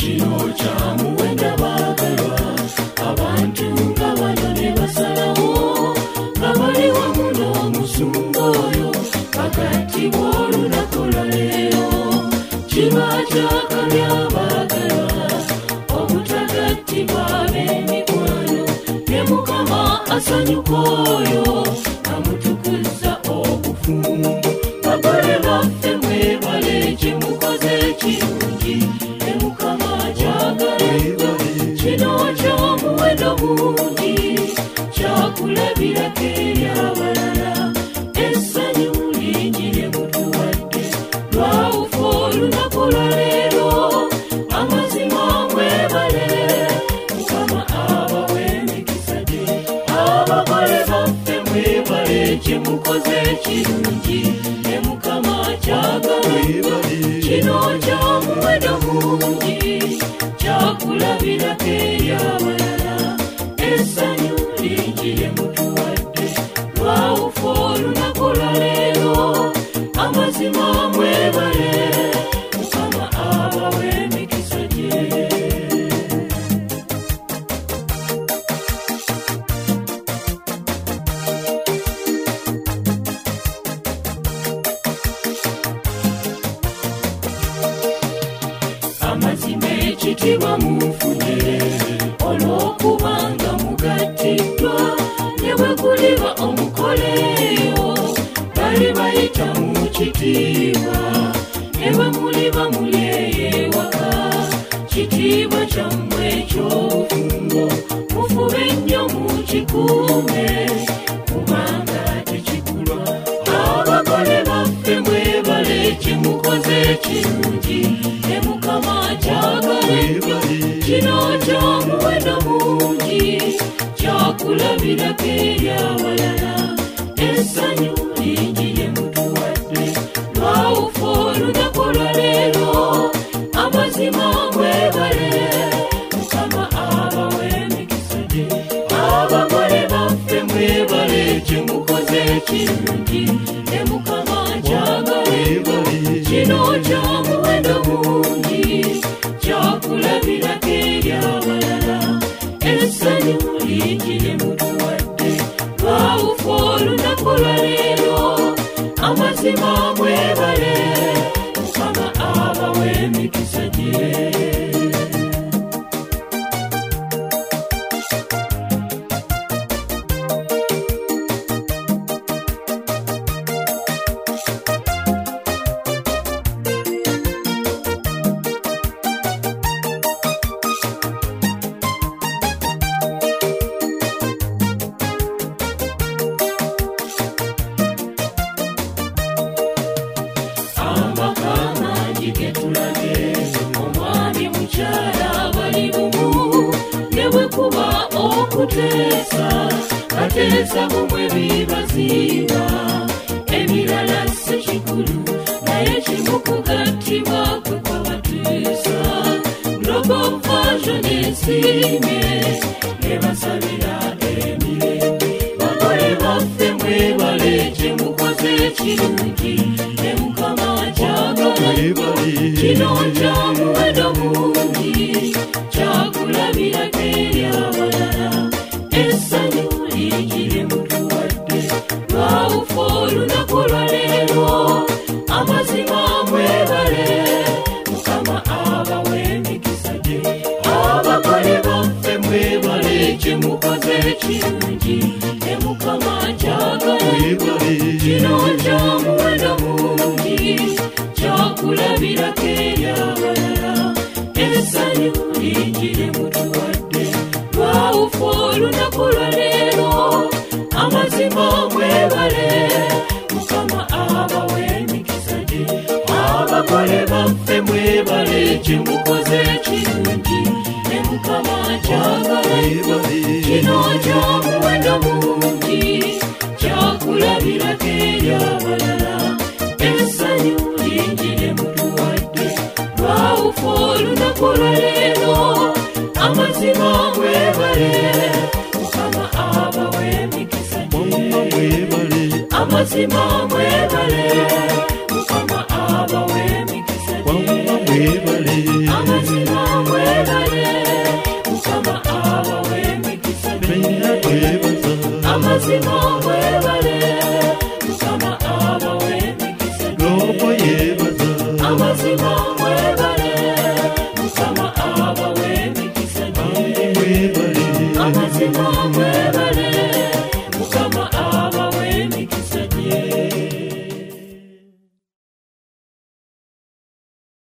kino kyamuwenda baagalwa abantu nga bano ne basalawo nga bali wamu n'omusumba oyo bagattibwa olunaku lwa leero. Kiba kyakabya baagalwa obutagattibwa b'emikwano ne Mukama asanyuka oyo amutukuza obufumbo. Bagole baffe mwebale kye mukoze ekirungi ne Mukama kyagala. Kino kyamuwendo mungi kyakulabirako eri abalala. Essanyu lingi lye mutuwadde lwawufa olunaku lwa leero. Amazima mwebale Mukama abawe emikisa gye. Abagole baffe mwebale kye mukoze ekirungi ne Mukama kyagala. Kino kyamuwendo mungi kyakulabirako eri abalala. Essanyu lingi lye mutuwadde lwawufa olunaku lwa leero. Amazima mwebale Mukama abawe emikisa gye. Amazima ekitiibwa munfunye olw'okubanga mugattiddwa ne bwe guliba omukoleeyo bali bayita mu kitiibwa. Ne bwe muliba muli ewaka kitiibwa kyammwe eky'obufumbo mufube nnyo mukikuume kubanga tekigulwa. Abagole baffe mwebale kye mukoze ekirungi ne Mukama kyagala. Kino kyamuwendo mungi kyakulabirako eri abalala. Essanyu lingi lye mutuwadde lwawufa olunaku lwa leero. Amazima mwebale Mukama abawe emikisa gye. Abagole baffe mwebale kye mukoze ekirungi ne Mukama kyagala. Kino kyamuwendo mungi kyakulabirako eri abalala. Essanyu lingi lye mutuwadde lwawufa olunaku lwa leero. Amazima mwebale Mukama abawe emikisa gye. Omwami mukyala bali bumu ne bwe kuba okuteesa bateesa bumwe bibazimba. Ebirala si kikulu naye kimu kugattibwa kwe kwabatuusa. Global Version esiime ne basabira emirembe. Bagole baffe mwebale kye mukoze ekirungi ne Mukama kyagala. Kino kyamuwendo mungi kyakulabirako eri abalala. Essanyu lingi lye mutuwadde lwawufa olunaku lwa leero. Amazima mwebale Mukama abawe emikisa gye. Abagole baffe mwebale kye mukoze ekirungi ne Mukama kyagala. Kino kyamuwendo mungi kyakulabirako eri abalala. Essanyu lingi lye mutuwadde lwawufa olunaku lwa leero. Amazima mwebale Mukama abawe emikisa gye. Abagole baffe mwebale kye mukoze ekirungi ne Mukama kyagala. Kino kyamuwendo mungi kyakulabirako eri abalala. Essanyu lingi lye mutuwadde lwawufa olunaku lwa leero. Amazima mwebale Mukama abawe emikisa gye. Amazima mwebale Mukama abawe emikisa gye. Amazima mwebale amazima mwebale Mukama abawe mikisa Roho yebaza amazima mwebale Mukama abawe mikisa mwebale amazima mwebale